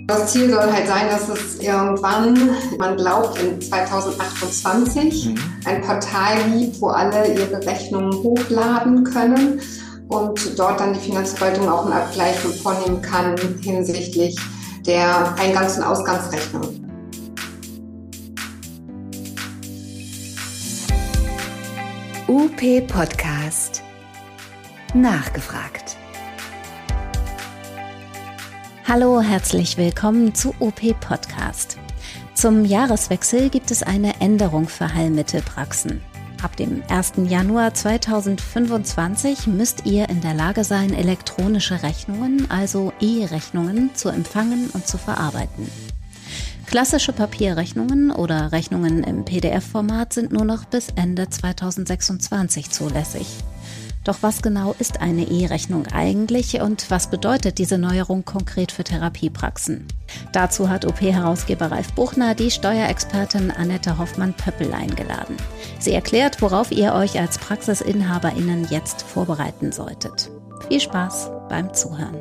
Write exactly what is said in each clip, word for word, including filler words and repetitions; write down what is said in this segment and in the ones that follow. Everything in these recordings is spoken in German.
Das Ziel soll halt sein, dass es irgendwann, man glaubt, in zweitausendachtundzwanzig Mhm. ein Portal gibt, wo alle ihre Rechnungen hochladen können und dort dann die Finanzverwaltung auch einen Abgleich vornehmen kann hinsichtlich der Eingangs- und Ausgangsrechnung. U P Podcast Nachgefragt. Hallo, herzlich willkommen zu U P Podcast. Zum Jahreswechsel gibt es eine Änderung für Heilmittelpraxen. Ab dem ersten Januar zweitausendfünfundzwanzig müsst ihr in der Lage sein, elektronische Rechnungen, also E-Rechnungen, zu empfangen und zu verarbeiten. Klassische Papierrechnungen oder Rechnungen im P D F-Format sind nur noch bis Ende zweitausendsechsundzwanzig zulässig. Doch was genau ist eine E-Rechnung eigentlich und was bedeutet diese Neuerung konkret für Therapiepraxen? Dazu hat U P-Herausgeber Ralf Buchner die Steuerexpertin Annette Hoffmann-Pöppel eingeladen. Sie erklärt, worauf ihr euch als PraxisinhaberInnen jetzt vorbereiten solltet. Viel Spaß beim Zuhören.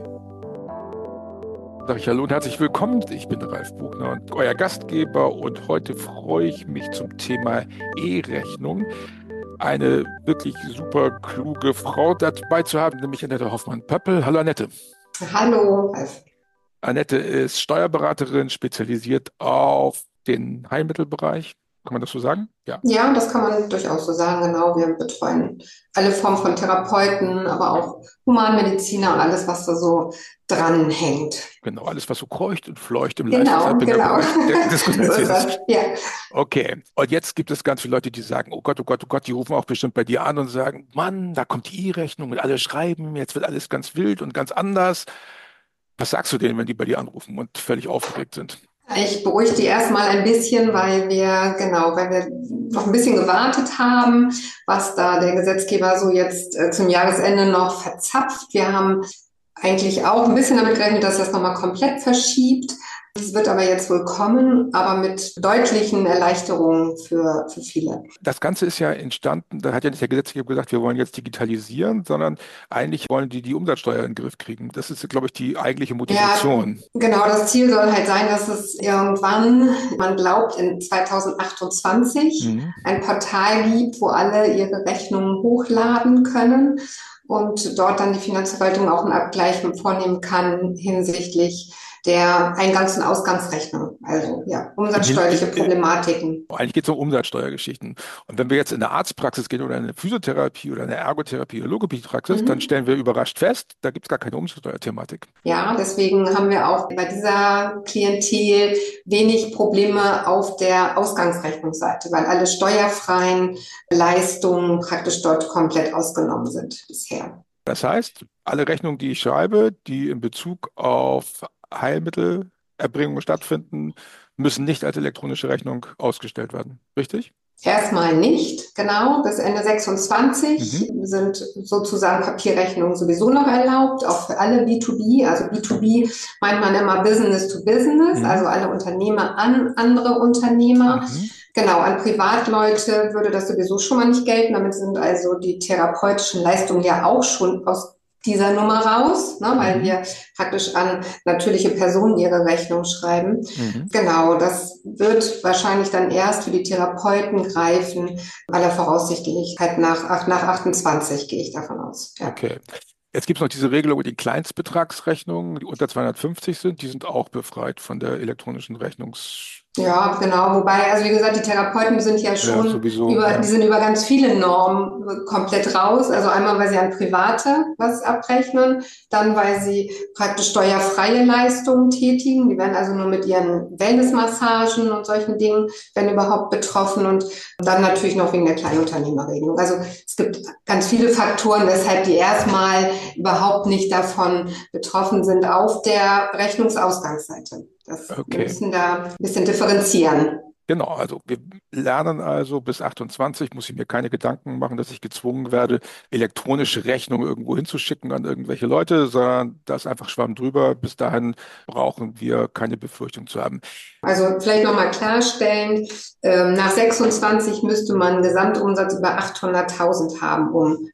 Sag ich hallo und herzlich willkommen. Ich bin Ralf Buchner und euer Gastgeber und heute freue ich mich zum Thema E-Rechnung eine wirklich super kluge Frau dabei zu haben, nämlich Annette Hoffmann-Pöppel. Hallo Annette. Hallo, Ralf. Annette ist Steuerberaterin, spezialisiert auf den Heilmittelbereich. Kann man das so sagen? Ja. Ja, das kann man durchaus so sagen, genau. Wir betreuen alle Formen von Therapeuten, aber auch Humanmediziner und alles, was da so dranhängt. Genau, alles, was so kreucht und fleucht im Genau, Lifestyle genau. des So ist das. Ja. Okay, und jetzt gibt es ganz viele Leute, die sagen, oh Gott, oh Gott, oh Gott, die rufen auch bestimmt bei dir an und sagen, Mann, da kommt die E-Rechnung und alle schreiben, jetzt wird alles ganz wild und ganz anders. Was sagst du denen, wenn die bei dir anrufen und völlig aufgeregt sind? Ich beruhige die erstmal ein bisschen, weil wir, genau, weil wir noch ein bisschen gewartet haben, was da der Gesetzgeber so jetzt äh, zum Jahresende noch verzapft. Wir haben eigentlich auch ein bisschen damit gerechnet, dass das nochmal komplett verschiebt. Es wird aber jetzt wohl kommen, aber mit deutlichen Erleichterungen für, für viele. Das Ganze ist ja entstanden, da hat ja nicht der Gesetzgeber gesagt, wir wollen jetzt digitalisieren, sondern eigentlich wollen die die Umsatzsteuer in den Griff kriegen. Das ist, glaube ich, die eigentliche Motivation. Ja, genau, das Ziel soll halt sein, dass es irgendwann, man glaubt, in zweitausendachtundzwanzig Mhm. ein Portal gibt, wo alle ihre Rechnungen hochladen können und dort dann die Finanzverwaltung auch einen Abgleich vornehmen kann hinsichtlich der Eingangs- und Ausgangsrechnung, also ja, umsatzsteuerliche Problematiken. Eigentlich geht es um Umsatzsteuergeschichten. Und wenn wir jetzt in eine Arztpraxis gehen oder in eine Physiotherapie oder eine Ergotherapie oder Logopädiepraxis, Mhm. dann stellen wir überrascht fest, da gibt es gar keine Umsatzsteuerthematik. Ja, deswegen haben wir auch bei dieser Klientel wenig Probleme auf der Ausgangsrechnungsseite, weil alle steuerfreien Leistungen praktisch dort komplett ausgenommen sind bisher. Das heißt, alle Rechnungen, die ich schreibe, die in Bezug auf Heilmittelerbringungen stattfinden, müssen nicht als elektronische Rechnung ausgestellt werden. Richtig? Erstmal nicht, genau. Bis Ende sechsundzwanzig Mhm. sind sozusagen Papierrechnungen sowieso noch erlaubt, auch für alle B zwei B. Also B zwei B meint man immer Business to Business, Mhm. also alle Unternehmer an andere Unternehmer. Mhm. Genau, an Privatleute würde das sowieso schon mal nicht gelten. Damit sind also die therapeutischen Leistungen ja auch schon aus dieser Nummer raus, ne, weil Mhm. wir praktisch an natürliche Personen ihre Rechnung schreiben. Mhm. Genau, das wird wahrscheinlich dann erst für die Therapeuten greifen, aller Voraussichtlichkeit nach, nach achtundzwanzig gehe ich davon aus. Ja. Okay. Jetzt gibt es noch diese Regelung mit den Kleinstbetragsrechnungen, die unter zweihundertfünfzig sind, die sind auch befreit von der elektronischen Rechnungs... Ja, genau. Wobei, also wie gesagt, die Therapeuten sind ja Ja, schon sowieso, über, ja. die sind über ganz viele Normen komplett raus. Also einmal, weil sie an Private was abrechnen, dann, weil sie praktisch steuerfreie Leistungen tätigen. Die werden also nur mit ihren Wellnessmassagen und solchen Dingen, werden überhaupt betroffen und dann natürlich noch wegen der Kleinunternehmerregelung. Also es gibt ganz viele Faktoren, weshalb die erstmal überhaupt nicht davon betroffen sind auf der Rechnungsausgangsseite. Das, Okay. Wir müssen da ein bisschen differenzieren. Genau, also wir lernen also bis achtundzwanzig, muss ich mir keine Gedanken machen, dass ich gezwungen werde, elektronische Rechnungen irgendwo hinzuschicken an irgendwelche Leute, sondern da ist einfach Schwamm drüber. Bis dahin brauchen wir keine Befürchtung zu haben. Also vielleicht nochmal klarstellen, ähm, nach sechsundzwanzig müsste man einen Gesamtumsatz über achthunderttausend haben, um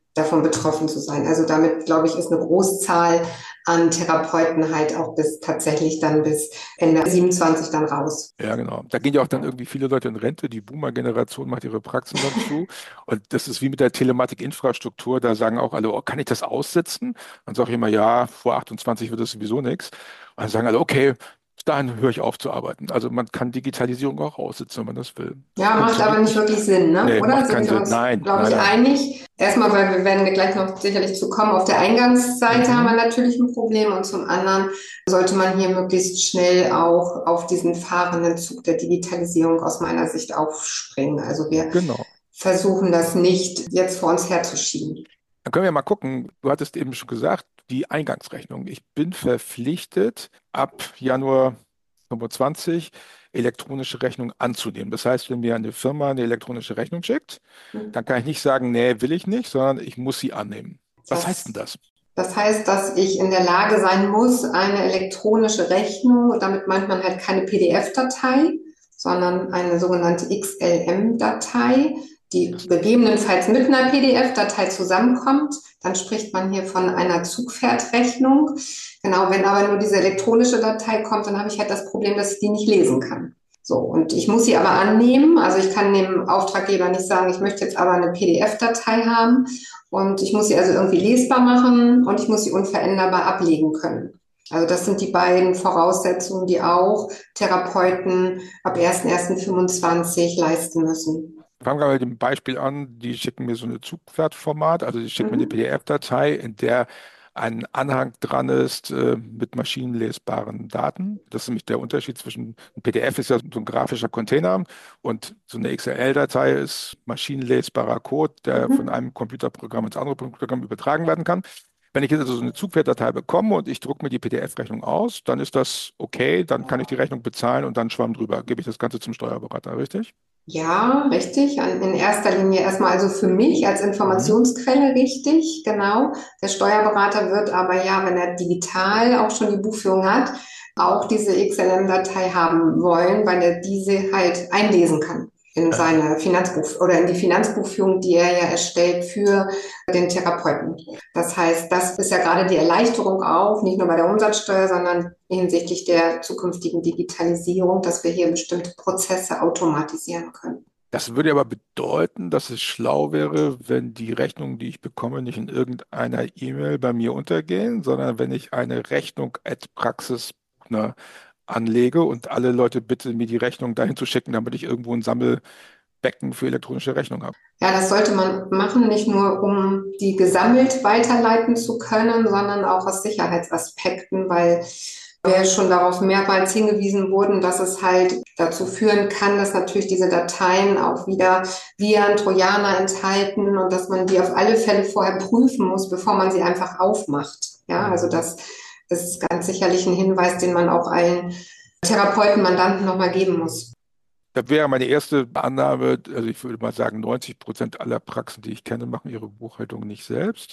davon betroffen zu sein. Also damit, glaube ich, ist eine Großzahl an Therapeuten halt auch bis tatsächlich dann bis Ende siebenundzwanzig dann raus. Ja, genau. Da gehen ja auch dann irgendwie viele Leute in Rente. Die Boomer-Generation macht ihre Praxen dann zu. Und das ist wie mit der Telematik-Infrastruktur. Da sagen auch alle, oh, kann ich das aussitzen? Dann sage ich immer, ja, vor achtundzwanzig wird das sowieso nichts. Und dann sagen alle, okay, bis dahin höre ich auf zu arbeiten. Also man kann Digitalisierung auch aussitzen, wenn man das will. Ja, macht aber nicht wirklich Sinn, ne? Nee, Oder macht sind keinen wir Sinn. uns, Nein, glaube nein, ich, nein. einig? Erstmal, weil wir werden gleich noch sicherlich zu kommen. Auf der Eingangsseite Mhm. haben wir natürlich ein Problem und zum anderen sollte man hier möglichst schnell auch auf diesen fahrenden Zug der Digitalisierung aus meiner Sicht aufspringen. Also wir Genau. versuchen das nicht jetzt vor uns herzuschieben. Dann können wir mal gucken. Du hattest eben schon gesagt, die Eingangsrechnung. Ich bin verpflichtet, ab Januar fünfundzwanzig elektronische Rechnung anzunehmen. Das heißt, wenn mir eine Firma eine elektronische Rechnung schickt, dann kann ich nicht sagen, nee, will ich nicht, sondern ich muss sie annehmen. Was heißt denn Das, das? das heißt, dass ich in der Lage sein muss, eine elektronische Rechnung, damit meint man halt keine P D F-Datei, sondern eine sogenannte X L M-Datei, die gegebenenfalls mit einer P D F-Datei zusammenkommt. Dann spricht man hier von einer Zugpferdrechnung. Genau, wenn aber nur diese elektronische Datei kommt, dann habe ich halt das Problem, dass ich die nicht lesen kann. So, und ich muss sie aber annehmen. Also ich kann dem Auftraggeber nicht sagen, ich möchte jetzt aber eine P D F-Datei haben. Und ich muss sie also irgendwie lesbar machen und ich muss sie unveränderbar ablegen können. Also das sind die beiden Voraussetzungen, die auch Therapeuten ab erster erster fünfundzwanzig leisten müssen. Fangen wir mal mit dem Beispiel an. Die schicken mir so eine Zugpferdformat, also die schicken mir eine Mhm. P D F-Datei, in der ein Anhang dran ist äh, mit maschinenlesbaren Daten. Das ist nämlich der Unterschied zwischen, ein P D F ist ja so ein grafischer Container und so eine X M L-Datei ist maschinenlesbarer Code, der von Mhm. einem Computerprogramm ins andere Computerprogramm übertragen werden kann. Wenn ich jetzt also so eine Zugpferddatei bekomme und ich drucke mir die P D F-Rechnung aus, dann ist das okay, dann kann ich die Rechnung bezahlen und dann schwamm drüber. Gebe ich das Ganze zum Steuerberater, richtig? Ja, richtig. In erster Linie erstmal also für mich als Mhm. Informationsquelle richtig, genau. Der Steuerberater wird aber ja, wenn er digital auch schon die Buchführung hat, auch diese X L M-Datei haben wollen, weil er diese halt einlesen kann in Ja. seine Finanzbuch oder in die Finanzbuchführung, die er ja erstellt für den Therapeuten. Das heißt, das ist ja gerade die Erleichterung auch, nicht nur bei der Umsatzsteuer, sondern hinsichtlich der zukünftigen Digitalisierung, dass wir hier bestimmte Prozesse automatisieren können. Das würde aber bedeuten, dass es schlau wäre, wenn die Rechnungen, die ich bekomme, nicht in irgendeiner E-Mail bei mir untergehen, sondern wenn ich eine Rechnung at Praxis, ne, anlege und alle Leute bitte, mir die Rechnung dahin zu schicken, damit ich irgendwo ein Sammelbecken für elektronische Rechnung habe. Ja, das sollte man machen, nicht nur um die gesammelt weiterleiten zu können, sondern auch aus Sicherheitsaspekten, weil wir schon darauf mehrmals hingewiesen wurden, dass es halt dazu führen kann, dass natürlich diese Dateien auch wieder Viren, Trojaner enthalten und dass man die auf alle Fälle vorher prüfen muss, bevor man sie einfach aufmacht. Ja, also Mhm. das ist ganz sicherlich ein Hinweis, den man auch allen Therapeuten, Mandanten nochmal geben muss. Das wäre meine erste Annahme. Also ich würde mal sagen, neunzig Prozent aller Praxen, die ich kenne, machen ihre Buchhaltung nicht selbst.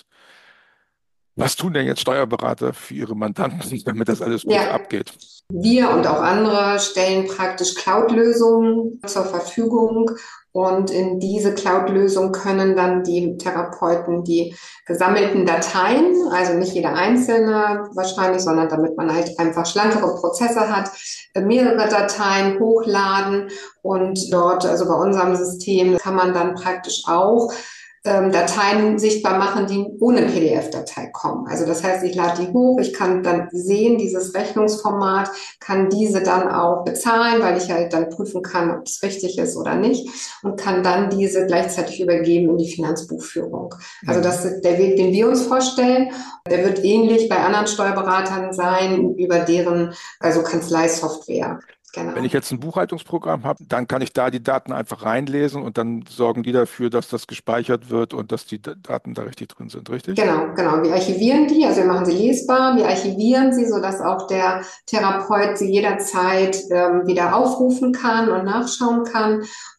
Was tun denn jetzt Steuerberater für ihre Mandanten, damit das alles gut Ja, abgeht? wir und auch andere stellen praktisch Cloud-Lösungen zur Verfügung und in diese Cloud-Lösung können dann die Therapeuten die gesammelten Dateien, also nicht jeder einzelne wahrscheinlich, sondern damit man halt einfach schlankere Prozesse hat, mehrere Dateien hochladen und dort, also bei unserem System, kann man dann praktisch auch ähm, Dateien sichtbar machen, die ohne P D F-Datei kommen. Also das heißt, ich lade die hoch, ich kann dann sehen, dieses Rechnungsformat, kann diese dann auch bezahlen, weil ich halt dann prüfen kann, ob es richtig ist oder nicht und kann dann diese gleichzeitig übergeben in die Finanzbuchführung. Also Mhm. das ist der Weg, den wir uns vorstellen. Der wird ähnlich bei anderen Steuerberatern sein, über deren, also Kanzleisoftware. Wenn ich Genau. jetzt ein Buchhaltungsprogramm habe, dann kann ich da die Daten einfach reinlesen und dann sorgen die dafür, dass das gespeichert wird und dass die D- Daten da richtig drin sind, richtig? Genau, genau. Wir archivieren die, also wir machen sie lesbar, wir archivieren sie, sodass auch der Therapeut sie jederzeit ähm, wieder aufrufen kann und nachschauen kann.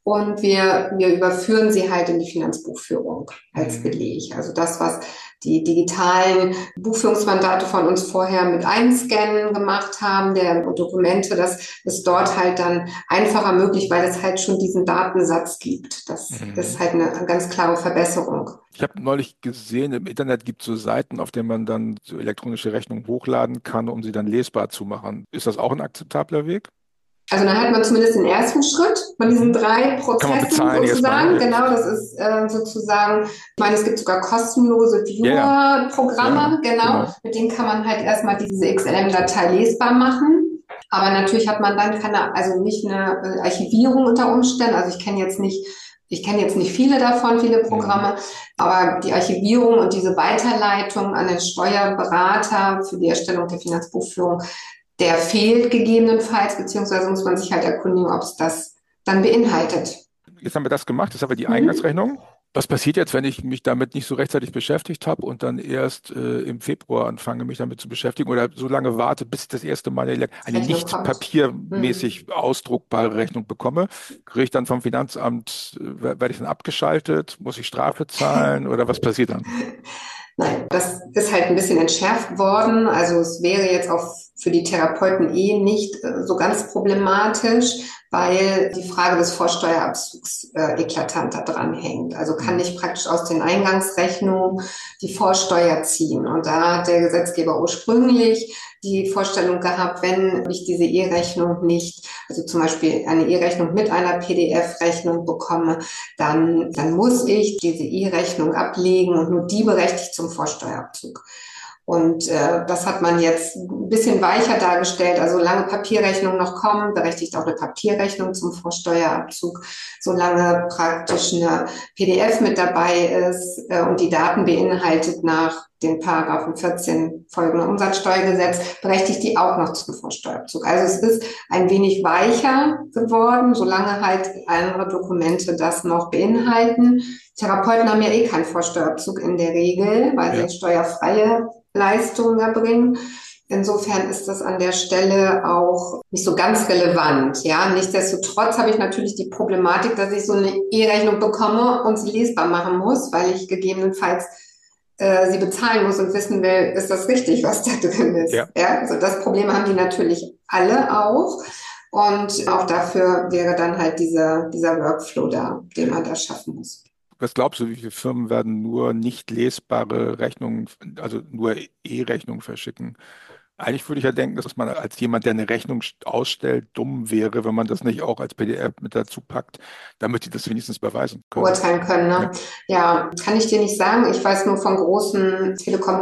und wir, wir überführen sie halt in die Finanzbuchführung als Mhm. Beleg. Also das, was die digitalen Buchführungsmandate von uns vorher mit Einscannen gemacht haben, der Dokumente, das ist dort halt dann einfacher möglich, weil es halt schon diesen Datensatz gibt. Das ist Mhm. halt eine ganz klare Verbesserung. Ich habe neulich gesehen, im Internet gibt es so Seiten, auf denen man dann so elektronische Rechnungen hochladen kann, um sie dann lesbar zu machen. Ist das auch ein akzeptabler Weg? Also dann hat man zumindest den ersten Schritt von diesen Mhm. drei Kann man Prozessen bezahlen erstmal. sozusagen. Ja, Genau, das ist äh, sozusagen, ich meine, es gibt sogar kostenlose ja, ja, Viewer-Programme, ja, genau. genau. Mit denen kann man halt erstmal diese X L M-Datei lesbar machen. Aber natürlich hat man dann keine, also nicht eine äh, Archivierung unter Umständen. Also ich kenne jetzt nicht, ich kenne jetzt nicht viele davon, viele Mhm. Programme, aber die Archivierung und diese Weiterleitung an den Steuerberater für die Erstellung der Finanzbuchführung, der fehlt gegebenenfalls, beziehungsweise muss man sich halt erkundigen, ob es das dann beinhaltet. Jetzt haben wir das gemacht, jetzt haben wir die Mhm. Eingangsrechnung. Was passiert jetzt, wenn ich mich damit nicht so rechtzeitig beschäftigt habe und dann erst äh, im Februar anfange, mich damit zu beschäftigen oder so lange warte, bis ich das erste Mal eine, Das eine Rechnung nicht kommt. Mhm. papiermäßig ausdruckbare Rechnung bekomme? Kriege ich dann vom Finanzamt, äh, werde ich dann abgeschaltet? Muss ich Strafe zahlen oder was passiert dann? Nein, das ist halt ein bisschen entschärft worden. Also es wäre jetzt auch für die Therapeuten eh nicht äh, so ganz problematisch, weil die Frage des Vorsteuerabzugs äh, eklatant da dran hängt. Also kann Hm. ich praktisch aus den Eingangsrechnungen die Vorsteuer ziehen. Und da hat der Gesetzgeber ursprünglich die Vorstellung gehabt, wenn ich diese E-Rechnung nicht, also zum Beispiel eine E-Rechnung mit einer P D F-Rechnung bekomme, dann, dann muss ich diese E-Rechnung ablegen und nur die berechtigt zum Vorsteuerabzug. Und äh, das hat man jetzt ein bisschen weicher dargestellt. Also solange Papierrechnungen noch kommen, berechtigt auch eine Papierrechnung zum Vorsteuerabzug. Solange praktisch eine P D F mit dabei ist äh, und die Daten beinhaltet nach den Paragraphen vierzehn folgenden Umsatzsteuergesetz, berechtigt die auch noch zum Vorsteuerabzug. Also es ist ein wenig weicher geworden, solange halt andere Dokumente das noch beinhalten. Therapeuten haben ja eh keinen Vorsteuerabzug in der Regel, weil Ja. sie steuerfreie Leistungen erbringen. Insofern ist das an der Stelle auch nicht so ganz relevant. Ja, nichtsdestotrotz habe ich natürlich die Problematik, dass ich so eine E-Rechnung bekomme und sie lesbar machen muss, weil ich gegebenenfalls äh, sie bezahlen muss und wissen will, ist das richtig, was da drin Ja. ist. Ja, also das Problem haben die natürlich alle auch. Und auch dafür wäre dann halt dieser, dieser Workflow da, den man da schaffen muss. Was glaubst du, wie viele Firmen werden nur nicht lesbare Rechnungen, also nur E-Rechnungen verschicken? Eigentlich würde ich ja denken, dass man als jemand, der eine Rechnung ausstellt, dumm wäre, wenn man das nicht auch als P D F mit dazu packt, damit die das wenigstens beweisen können. Beurteilen können. Ja. Ne? Ja, kann ich dir nicht sagen. Ich weiß nur von großen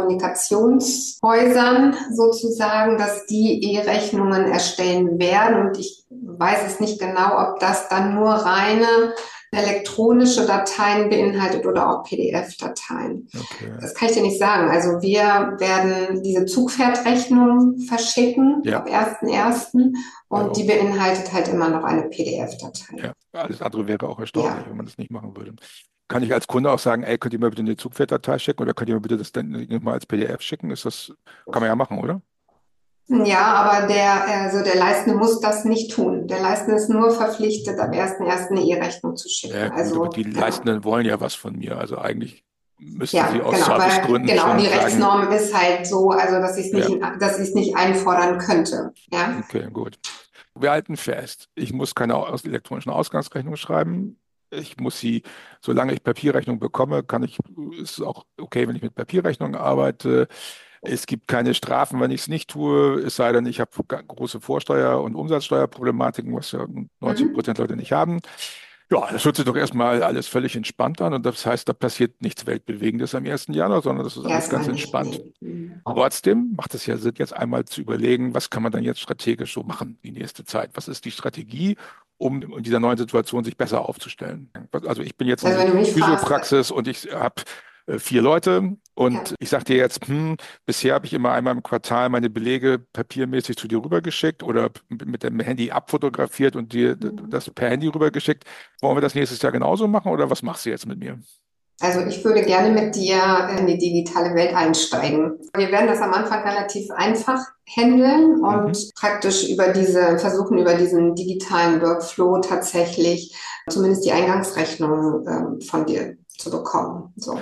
Telekommunikationshäusern sozusagen, dass die E-Rechnungen erstellen werden. Und ich weiß es nicht genau, ob das dann nur reine elektronische Dateien beinhaltet oder auch P D F-Dateien. Okay. Das kann ich dir nicht sagen. Also wir werden diese Zugpferdrechnung verschicken Ja. ab ersten ersten Ja, und die beinhaltet halt immer noch eine P D F-Datei. ja. Alles andere wäre auch erstaunlich, Ja. wenn man das nicht machen würde. Kann ich als Kunde auch sagen, ey, könnt ihr mir bitte eine Zugpferddatei schicken oder könnt ihr mir bitte das dann mal als P D F schicken? Ist das, kann man ja machen, oder? Ja, aber der, also der Leistende muss das nicht tun. Der Leistende ist nur verpflichtet, am ersten ersten eine E-Rechnung zu Ja, schicken. gut, aber Also, die ja. Leistenden wollen ja was von mir. Also eigentlich müssten sie Ja, aus genau, weil, Servicegründen genau, schon die sagen, Rechtsnorm ist halt so, also, dass ich es ja, nicht, dass ich es nicht einfordern könnte. Ja. okay, gut. Wir halten fest, ich muss keine aus elektronischen Ausgangsrechnung schreiben. Ich muss sie, solange ich Papierrechnung bekomme, kann ich, ist es auch okay, wenn ich mit Papierrechnung arbeite. Es gibt keine Strafen, wenn ich es nicht tue, es sei denn, ich habe große Vorsteuer- und Umsatzsteuerproblematiken, was ja neunzig Mhm. Prozent Leute nicht haben. Ja, das hört sich doch erstmal alles völlig entspannt an und das heißt, da passiert nichts Weltbewegendes am ersten Januar, sondern das ist alles ganz Erstmal nicht, entspannt. nee. Mhm. Trotzdem macht es ja Sinn, jetzt einmal zu überlegen, was kann man dann jetzt strategisch so machen die nächste Zeit? Was ist die Strategie, um in dieser neuen Situation sich besser aufzustellen? Also ich bin jetzt Also eine wenn du mich fragst, Physiopraxis und ich habe äh, vier Leute und ja. ich sage dir jetzt, hm, bisher habe ich immer einmal im Quartal meine Belege papiermäßig zu dir rübergeschickt oder mit dem Handy abfotografiert und dir Mhm. das per Handy rübergeschickt. Wollen wir das nächstes Jahr genauso machen oder was machst du jetzt mit mir? Also ich würde gerne mit dir in die digitale Welt einsteigen. Wir werden das am Anfang relativ einfach handeln und Mhm. praktisch über diese, versuchen über diesen digitalen Workflow tatsächlich zumindest die Eingangsrechnung ähm, von dir zu bekommen. So.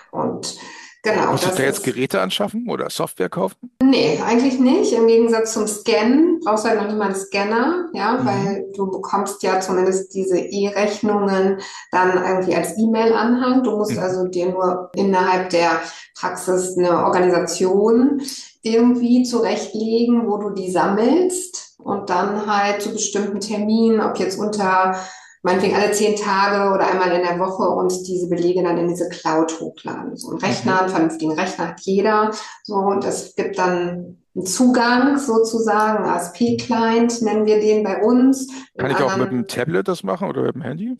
Und genau, Musst du das da jetzt ist. Geräte anschaffen oder Software kaufen? Nee, eigentlich nicht. Im Gegensatz zum Scannen brauchst du halt noch nicht mal einen Scanner, ja, Mhm. weil du bekommst ja zumindest diese E-Rechnungen dann irgendwie als E-Mail-Anhang. Du musst Mhm. also dir nur innerhalb der Praxis eine Organisation irgendwie zurechtlegen, wo du die sammelst und dann halt zu bestimmten Terminen, ob jetzt unter meinetwegen alle zehn Tage oder einmal in der Woche uns diese Belege dann in diese Cloud hochladen. So einen Mhm. Rechner, einen vernünftigen Rechner hat jeder. So, und es gibt dann einen Zugang sozusagen, A S P-Client nennen wir den bei uns. In Kann ich auch mit anderen, dem Tablet das machen oder mit dem Handy?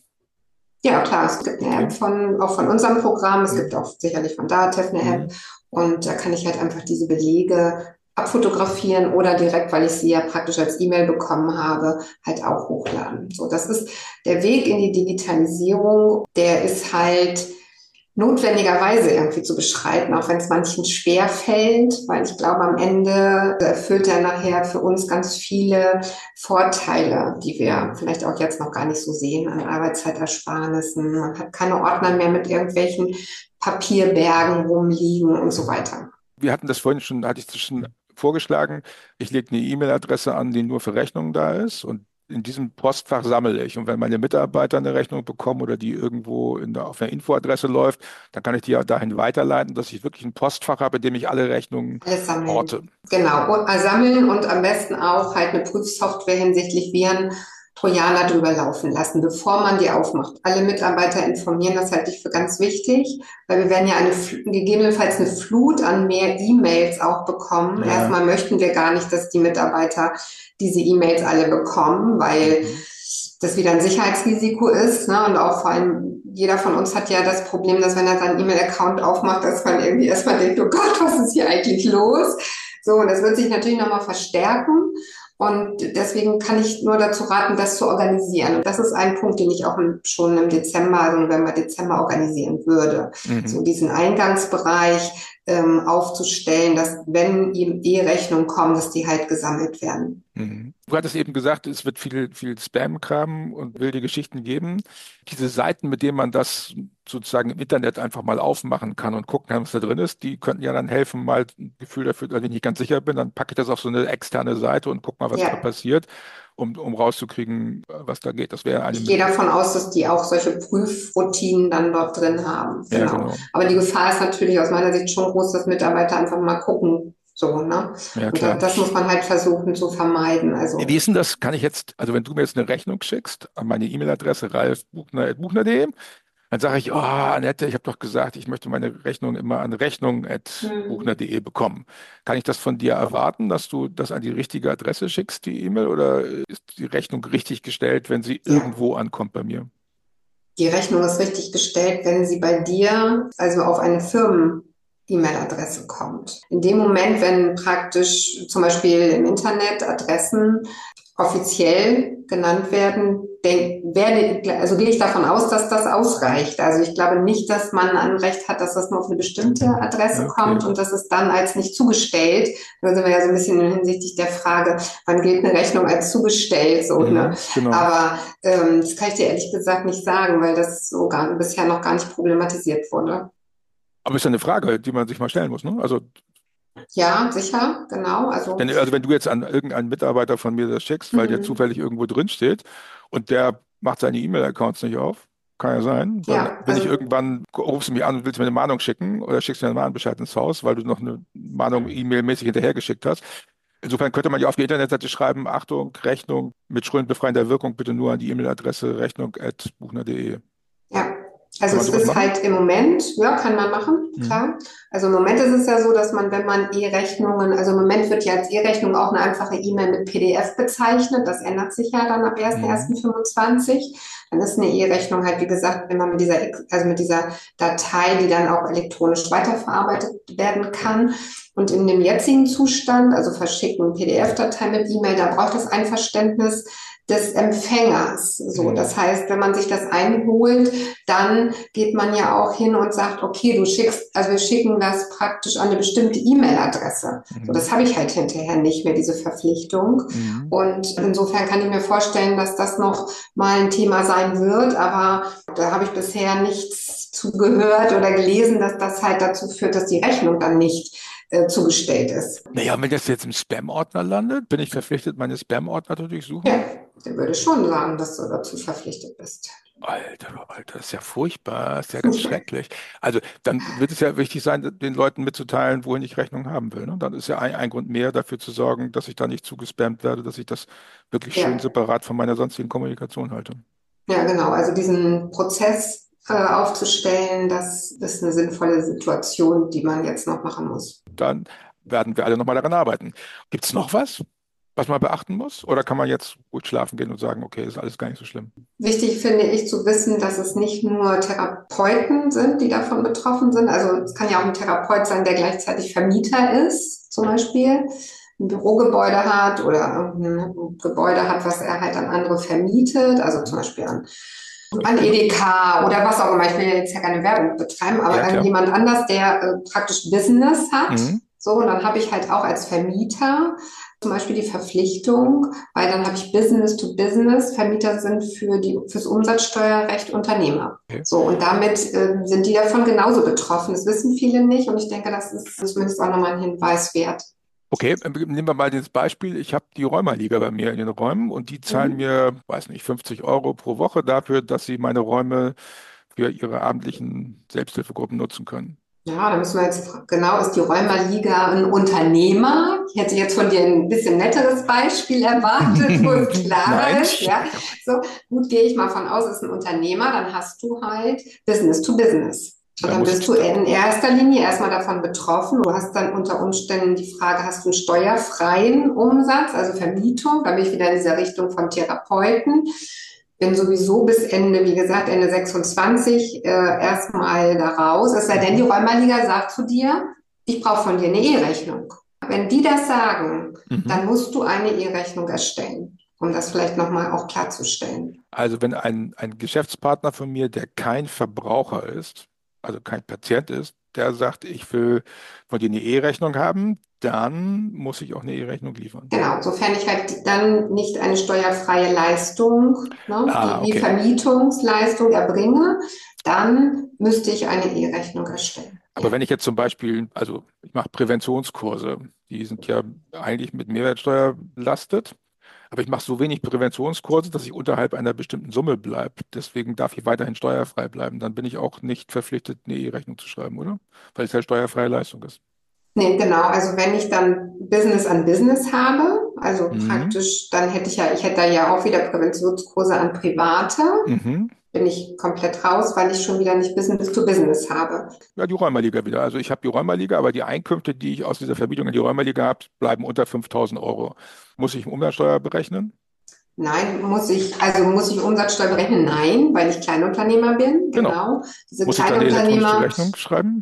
ja klar, es gibt eine Okay. App von, auch von unserem Programm, es gibt Mhm. auch sicherlich von Datev eine App Mhm. und da kann ich halt einfach diese Belege abfotografieren oder direkt, weil ich sie ja praktisch als E-Mail bekommen habe, halt auch hochladen. So, das ist der Weg in die Digitalisierung, der ist halt notwendigerweise irgendwie zu beschreiten, auch wenn es manchen schwer fällt, weil ich glaube, am Ende erfüllt er nachher für uns ganz viele Vorteile, die wir vielleicht auch jetzt noch gar nicht so sehen an Arbeitszeitersparnissen. Man hat keine Ordner mehr mit irgendwelchen Papierbergen rumliegen und so weiter. Wir hatten das vorhin schon, hatte ich das schon vorgeschlagen. Ich lege eine E-Mail-Adresse an, die nur für Rechnungen da ist und in diesem Postfach sammle ich. Und wenn meine Mitarbeiter eine Rechnung bekommen oder die irgendwo in der, auf einer Infoadresse läuft, dann kann ich die ja dahin weiterleiten, dass ich wirklich ein Postfach habe, in dem ich alle Rechnungen Alles orte. sammeln. Genau, und, äh, sammeln und am besten auch halt eine Prüfsoftware hinsichtlich Viren, Trojaner drüber laufen lassen, bevor man die aufmacht. Alle Mitarbeiter informieren, das halte ich für ganz wichtig, weil wir werden ja eine, gegebenenfalls eine Flut an mehr E-Mails auch bekommen. Ja. Erstmal möchten wir gar nicht, dass die Mitarbeiter diese E-Mails alle bekommen, weil Mhm. das wieder ein Sicherheitsrisiko ist, ne? Und auch vor allem jeder von uns hat ja das Problem, dass wenn er seinen E-Mail-Account aufmacht, dass man irgendwie erstmal denkt, oh Gott, was ist hier eigentlich los? So, und das wird sich natürlich nochmal verstärken. Und deswegen kann ich nur dazu raten, das zu organisieren. Und das ist ein Punkt, den ich auch schon im Dezember, also November, Dezember organisieren würde. So Mhm. diesen Eingangsbereich ähm, aufzustellen, dass wenn eben E-Rechnungen kommen, dass die halt gesammelt werden. Mhm. Du hattest eben gesagt, es wird viel, viel Spam-Kram und wilde Geschichten geben. Diese Seiten, mit denen man das sozusagen im Internet einfach mal aufmachen kann und gucken kann, was da drin ist, die könnten ja dann helfen, mal ein Gefühl dafür, wenn ich nicht ganz sicher bin, dann packe ich das auf so eine externe Seite und gucke mal, was da Ja. passiert, um, um rauszukriegen, was da geht. Das wäre eine Ich gehe Möglichkeit. davon aus, dass die auch solche Prüfroutinen dann dort drin haben. Ja, Genau. genau. Aber die Gefahr ist natürlich aus meiner Sicht schon groß, dass Mitarbeiter einfach mal gucken. So, ne? Ja, Und da, klar. das muss man halt versuchen zu vermeiden. Wie Also, ist denn das? Kann ich jetzt, also wenn du mir jetzt eine Rechnung schickst an meine E-Mail-Adresse ralf buchner at buchner punkt de, dann sage ich, oh, Annette, ich habe doch gesagt, ich möchte meine Rechnung immer an rechnung at buchner hm, punkt de bekommen. Kann ich das von dir erwarten, dass du das an die richtige Adresse schickst, die E-Mail, oder ist die Rechnung richtig gestellt, wenn sie ja, irgendwo ankommt bei mir? die Rechnung ist richtig gestellt, wenn sie bei dir, also auf eine Firmen-E-Mail-Adresse kommt. In dem Moment, wenn praktisch zum Beispiel im Internet Adressen offiziell genannt werden, denk, werde, also gehe ich davon aus, dass das ausreicht. Also ich glaube nicht, dass man ein Recht hat, dass das nur auf eine bestimmte Adresse Ja, okay. kommt und das ist dann als nicht zugestellt. Da sind wir ja so ein bisschen hinsichtlich der Frage, wann gilt eine Rechnung als zugestellt, so, ne? Mhm, genau. Aber ähm, das kann ich dir ehrlich gesagt nicht sagen, weil das so gar, bisher noch gar nicht problematisiert wurde. Aber ist ja eine Frage, die man sich mal stellen muss, ne? Also, Ja, sicher, genau. Also, denn, also wenn du jetzt an irgendeinen Mitarbeiter von mir das schickst, weil der hm, zufällig irgendwo drin steht und der macht seine E-Mail-Accounts nicht auf, kann ja sein, dann ja, bin ich also irgendwann, rufst du mich an und willst mir eine Mahnung schicken oder schickst mir einen Mahnbescheid ins Haus, weil du noch eine Mahnung E-Mail-mäßig hinterhergeschickt hast. Insofern könnte man ja auf die Internetseite schreiben, Achtung, Rechnung mit schuldbefreiender Wirkung bitte nur an die E-Mail-Adresse rechnung at buchner punkt de. ja, also Kann man es sowas ist machen? halt im Moment, ja, kann man machen, Mhm. klar. Also im Moment ist es ja so, dass man, wenn man E-Rechnungen, also im Moment wird ja als E-Rechnung auch eine einfache E-Mail mit P D F bezeichnet. Das ändert sich ja dann ab erster erster Mhm. fünfundzwanzig. Dann ist eine E-Rechnung halt, wie gesagt, immer mit dieser, also mit dieser Datei, die dann auch elektronisch weiterverarbeitet werden kann. Und in dem jetzigen Zustand, also verschicken P D F-Datei mit E-Mail, da braucht es Einverständnis des Empfängers. So, das heißt, wenn man sich das einholt, dann geht man ja auch hin und sagt, okay, du schickst, also wir schicken das praktisch an eine bestimmte E-Mail-Adresse. Mhm. So, das habe ich halt hinterher nicht mehr, diese Verpflichtung. Mhm. Und insofern kann ich mir vorstellen, dass das noch mal ein Thema sein wird, aber da habe ich bisher nichts zugehört oder gelesen, dass das halt dazu führt, dass die Rechnung dann nicht äh, zugestellt ist. Naja, wenn das jetzt im Spam-Ordner landet, bin ich verpflichtet, meine Spam-Ordner zu durchsuchen? Ja, der würde schon sagen, dass du dazu verpflichtet bist. Alter, Alter, das ist ja furchtbar, das ist ja ganz schrecklich. Also dann wird es ja wichtig sein, den Leuten mitzuteilen, wohin ich Rechnung haben will. Ne? Dann ist ja ein, ein Grund mehr dafür zu sorgen, dass ich da nicht zugespammt werde, dass ich das wirklich Ja. schön separat von meiner sonstigen Kommunikation halte. Ja, genau. Also diesen Prozess äh, aufzustellen, das ist eine sinnvolle Situation, die man jetzt noch machen muss. Dann werden wir alle nochmal daran arbeiten. Gibt es noch was, was man beachten muss? Oder kann man jetzt gut schlafen gehen und sagen, okay, ist alles gar nicht so schlimm? Wichtig finde ich zu wissen, dass es nicht nur Therapeuten sind, die davon betroffen sind. Also es kann ja auch ein Therapeut sein, der gleichzeitig Vermieter ist, zum Beispiel ein Bürogebäude hat oder ein Gebäude hat, was er halt an andere vermietet, also zum Beispiel an, an Edeka oder was auch immer. Ich will ja jetzt ja keine Werbung betreiben, aber Ja, dann klar. jemand anders, der äh, praktisch Business hat. Mhm. So, und dann habe ich halt auch als Vermieter zum Beispiel die Verpflichtung, weil dann habe ich Business to Business. Vermieter sind für die, fürs Umsatzsteuerrecht Unternehmer. Okay. So, und damit äh, sind die davon genauso betroffen. Das wissen viele nicht und ich denke, das ist zumindest auch nochmal ein Hinweis wert. Okay, äh, nehmen wir mal das Beispiel. Ich habe die Rheumaliga bei mir in den Räumen und die zahlen Mhm. mir, weiß nicht, fünfzig Euro pro Woche dafür, dass sie meine Räume für ihre abendlichen Selbsthilfegruppen nutzen können. Ja, da müssen wir jetzt, genau, ist die Rheumaliga ein Unternehmer? Ich hätte jetzt von dir ein bisschen netteres Beispiel erwartet, wo es klarer Nein. ist. Ja, so, gut, gehe ich mal von aus, ist ein Unternehmer, dann hast du halt Business to Business. Und Da dann muss bist ich- du in erster Linie erstmal davon betroffen. Du hast dann unter Umständen die Frage, hast du einen steuerfreien Umsatz, also Vermietung? Da bin ich wieder in dieser Richtung von Therapeuten. Bin sowieso bis Ende, wie gesagt, Ende sechsundzwanzig äh, erstmal da raus. Es sei denn, die Rheumaliga sagt zu dir, ich brauche von dir eine E-Rechnung. Wenn die das sagen, Mhm. dann musst du eine E-Rechnung erstellen, um das vielleicht nochmal auch klarzustellen. Also wenn ein, ein Geschäftspartner von mir, der kein Verbraucher ist, also kein Patient ist, der sagt, ich will von dir eine E-Rechnung haben, dann muss ich auch eine E-Rechnung liefern. Genau, sofern ich halt dann nicht eine steuerfreie Leistung, ne, Ah, die, die okay. Vermietungsleistung erbringe, dann müsste ich eine E-Rechnung erstellen. Aber wenn ich jetzt zum Beispiel, also ich mache Präventionskurse, die sind ja eigentlich mit Mehrwertsteuer belastet, aber ich mache so wenig Präventionskurse, dass ich unterhalb einer bestimmten Summe bleibe. Deswegen darf ich weiterhin steuerfrei bleiben. Dann bin ich auch nicht verpflichtet, eine E-Rechnung zu schreiben, oder? Weil es ja steuerfreie Leistung ist. Nee, genau. Also wenn ich dann Business an Business habe, also Mhm. praktisch, dann hätte ich ja, ich hätte da ja auch wieder Präventionskurse an Private, Mhm. bin ich komplett raus, weil ich schon wieder nicht Business to Business habe. Ja, die Rheumaliga wieder. Also ich habe die Rheumaliga, aber die Einkünfte, die ich aus dieser Vermietung in die Rheumaliga habe, bleiben unter fünftausend Euro. Muss ich Umsatzsteuer berechnen? Nein, muss ich, also muss ich Umsatzsteuer berechnen? Nein, weil ich Kleinunternehmer bin. Genau. Genau. Diese Muss ich dann eine elektronische Kleinunternehmer, Rechnung schreiben?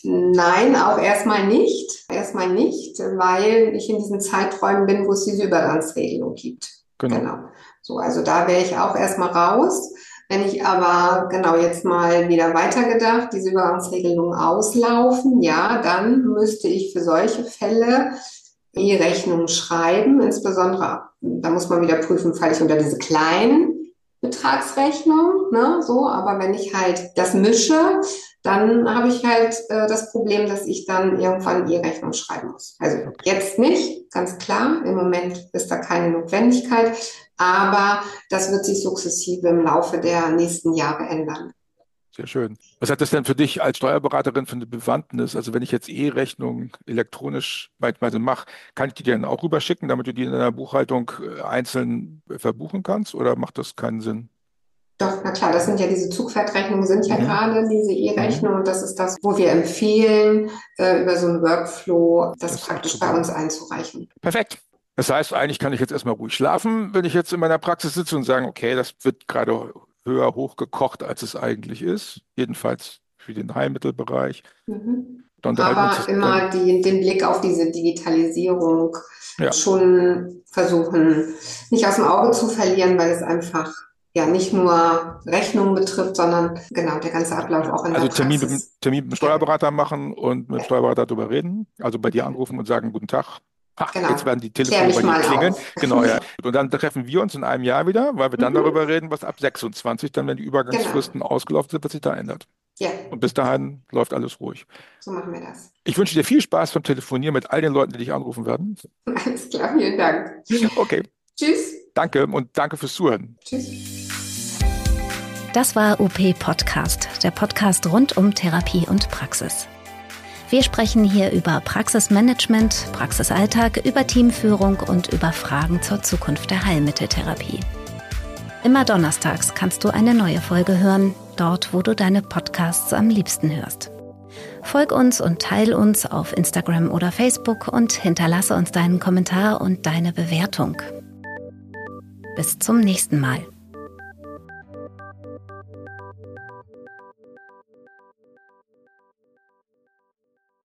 nein, auch erstmal nicht. Erstmal nicht, weil ich in diesen Zeiträumen bin, wo es diese Übergangsregelung gibt. Genau. Genau. So, also da wäre ich auch erstmal raus. Wenn ich aber, genau, jetzt mal wieder weitergedacht, diese Übergangsregelungen auslaufen, ja, dann müsste ich für solche Fälle E-Rechnungen schreiben, insbesondere, da muss man wieder prüfen, falle ich unter diese kleinen Betragsrechnung, ne, so, aber wenn ich halt das mische, dann habe ich halt äh, das Problem, dass ich dann irgendwann E-Rechnung schreiben muss. Also jetzt nicht, ganz klar, im Moment ist da keine Notwendigkeit, aber das wird sich sukzessive im Laufe der nächsten Jahre ändern. Sehr schön. Was hat das denn für dich als Steuerberaterin für eine Bewandtnis? Also wenn ich jetzt E-Rechnung elektronisch beispielsweise mache, kann ich die dir dann auch rüberschicken, damit du die in deiner Buchhaltung äh, einzeln äh, verbuchen kannst? Oder macht das keinen Sinn? Doch, na klar, das sind ja diese Zugfahrtrechnungen, sind ja Mhm. gerade diese E-Rechnungen und das ist das, wo wir empfehlen, äh, über so einen Workflow das, Das praktisch bei abzubilden. uns einzureichen. Perfekt. Das heißt, eigentlich kann ich jetzt erstmal ruhig schlafen, wenn ich jetzt in meiner Praxis sitze und sagen, okay, das wird gerade höher hochgekocht, als es eigentlich ist. Jedenfalls für den Heilmittelbereich. Mhm. Dann aber immer die, den Blick auf diese Digitalisierung ja. schon versuchen, nicht aus dem Auge zu verlieren, weil es einfach ja nicht nur Rechnungen betrifft, sondern genau der ganze Ablauf auch in also der Termin Praxis. mit, Termin mit dem Steuerberater machen und mit dem Steuerberater darüber reden, also bei dir anrufen und sagen, guten Tag. Ach, genau. Jetzt werden die Telefone bei dir klingeln. Auf. Genau, ja. Und dann treffen wir uns in einem Jahr wieder, weil wir dann mhm. darüber reden, was ab sechsundzwanzig, dann, wenn die Übergangsfristen genau. ausgelaufen sind, was sich da ändert. Ja. Und bis dahin läuft alles ruhig. So machen wir das. Ich wünsche dir viel Spaß beim Telefonieren mit all den Leuten, die dich anrufen werden. Alles klar, vielen Dank. Okay. Tschüss. Danke und danke fürs Zuhören. Tschüss. Das war O P Podcast, der Podcast rund um Therapie und Praxis. Wir sprechen hier über Praxismanagement, Praxisalltag, über Teamführung und über Fragen zur Zukunft der Heilmitteltherapie. Immer donnerstags kannst du eine neue Folge hören, dort, wo du deine Podcasts am liebsten hörst. Folg uns und teil uns auf Instagram oder Facebook und hinterlasse uns deinen Kommentar und deine Bewertung. Bis zum nächsten Mal.